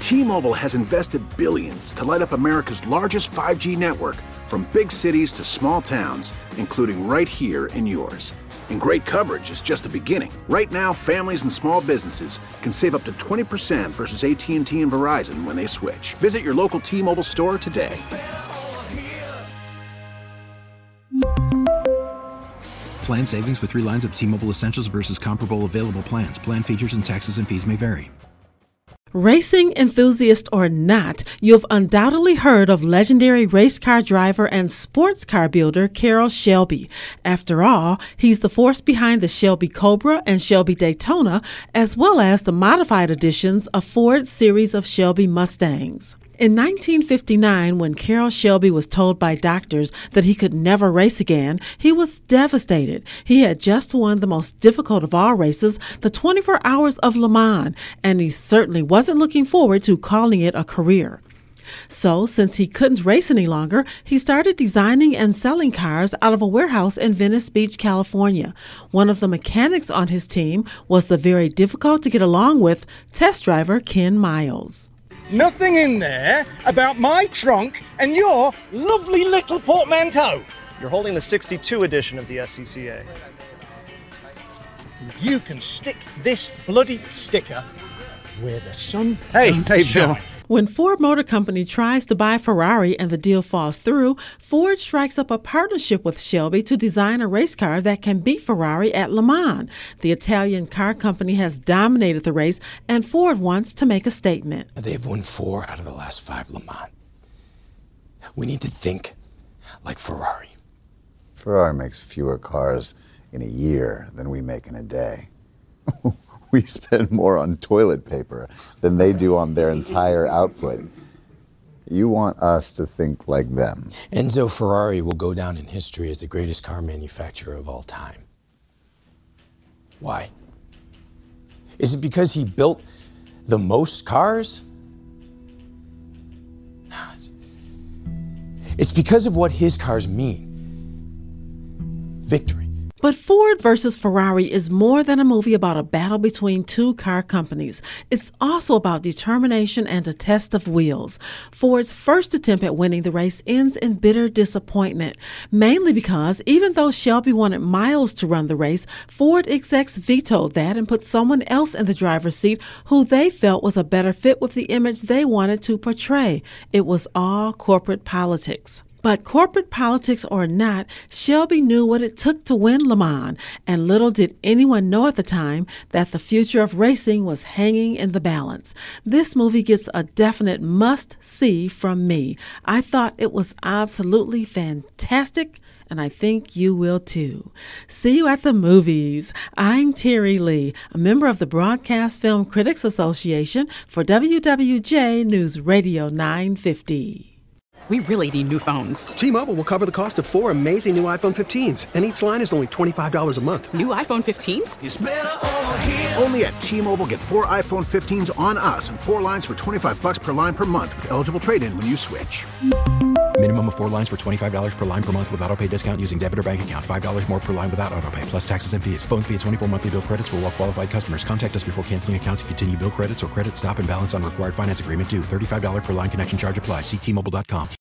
T-Mobile has invested billions to light up America's largest 5G network, from big cities to small towns, including right here in yours. And great coverage is just the beginning. Right now, families and small businesses can save up to 20% versus AT&T and Verizon when they switch. Visit your local T-Mobile store today. Plan savings with 3 lines of T-Mobile Essentials versus comparable available plans. Plan features and taxes and fees may vary. Racing enthusiast or not, you've undoubtedly heard of legendary race car driver and sports car builder Carroll Shelby. After all, he's the force behind the Shelby Cobra and Shelby Daytona, as well as the modified editions of Ford's series of Shelby Mustangs. In 1959, when Carroll Shelby was told by doctors that he could never race again, he was devastated. He had just won the most difficult of all races, the 24 Hours of Le Mans, and he certainly wasn't looking forward to calling it a career. So, since he couldn't race any longer, he started designing and selling cars out of a warehouse in Venice Beach, California. One of the mechanics on his team was the very difficult to get along with test driver Ken Miles. Nothing in there about my trunk and your lovely little portmanteau. You're holding the 62 edition of the SCCA. You can stick this bloody sticker where the sun Bill. When Ford Motor Company tries to buy Ferrari and the deal falls through, Ford strikes up a partnership with Shelby to design a race car that can beat Ferrari at Le Mans. The Italian car company has dominated the race, and Ford wants to make a statement. They've won 4 out of the last 5 Le Mans. We need to think like Ferrari. Ferrari makes fewer cars in a year than we make in a day. We spend more on toilet paper than they do on their entire output. You want us to think like them. Enzo Ferrari will go down in history as the greatest car manufacturer of all time. Why? Is it because he built the most cars? It's because of what his cars mean. Victory. But Ford versus Ferrari is more than a movie about a battle between 2 car companies. It's also about determination and a test of wheels. Ford's first attempt at winning the race ends in bitter disappointment, mainly because even though Shelby wanted Miles to run the race, Ford execs vetoed that and put someone else in the driver's seat who they felt was a better fit with the image they wanted to portray. It was all corporate politics. But corporate politics or not, Shelby knew what it took to win Le Mans, and little did anyone know at the time that the future of racing was hanging in the balance. This movie gets a definite must-see from me. I thought it was absolutely fantastic, and I think you will too. See you at the movies. I'm Terry Lee, a member of the Broadcast Film Critics Association for WWJ News Radio 950. We really need new phones. T-Mobile will cover the cost of 4 amazing new iPhone 15s, and each line is only $25 a month. New iPhone 15s? It's better over here. Only at T-Mobile, get 4 iPhone 15s on us and 4 lines for $25 per line per month with eligible trade-in when you switch. Minimum of 4 lines for $25 per line per month with autopay discount using debit or bank account. $5 more per line without autopay, plus taxes and fees. Phone fee at 24 monthly bill credits for well-qualified customers. Contact us before canceling account to continue bill credits or credit stop and balance on required finance agreement due. $35 per line connection charge applies. See T-Mobile.com.